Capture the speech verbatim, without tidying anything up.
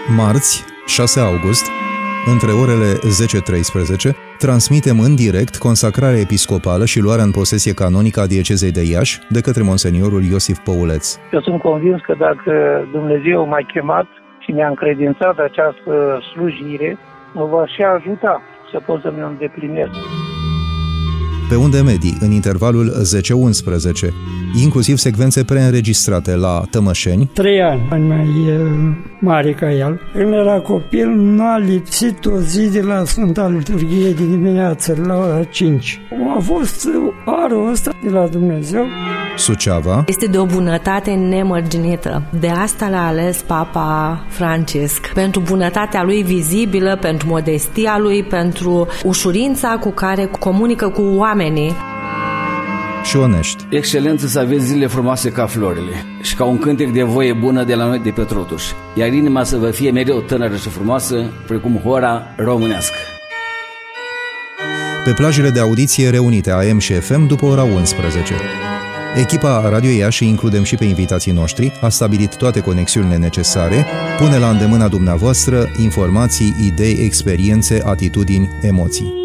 Marți, șase august, între orele zece treisprezece, transmitem în direct consacrarea episcopală și luarea în posesie canonică a diecezei de Iași de către monseniorul Iosif Păuleț. Eu sunt convins că dacă Dumnezeu m-a chemat și mi-a încredințat această slujire, mă va și ajuta să pot să mi-o îndeplinesc. Pe unde medii, în intervalul zece unsprezece, inclusiv secvențe preînregistrate la Tămășeni. Trei ani, ani mai mare ca el. Când era copil, nu a lipsit o zi de la Sfânta Liturghie de dimineață, la ora cinci. A fost arul ăsta de la Dumnezeu. Suceava. Este de o bunătate nemărginită. De asta l-a ales Papa Francisc. Pentru bunătatea lui vizibilă, pentru modestia lui, pentru ușurința cu care comunică cu oamenii. Și Onești. Excelență, să aveți zile frumoase ca florile și ca un cântec de voie bună de la noi de pe Trotuș, iar inima să vă fie mereu tânără și frumoasă, precum hora românească. Pe plajele de audiție reunite A M și F M după ora unsprezece. Echipa Radio Iași, includem și pe invitații noștri, a stabilit toate conexiunile necesare, pune la îndemâna dumneavoastră informații, idei, experiențe, atitudini, emoții.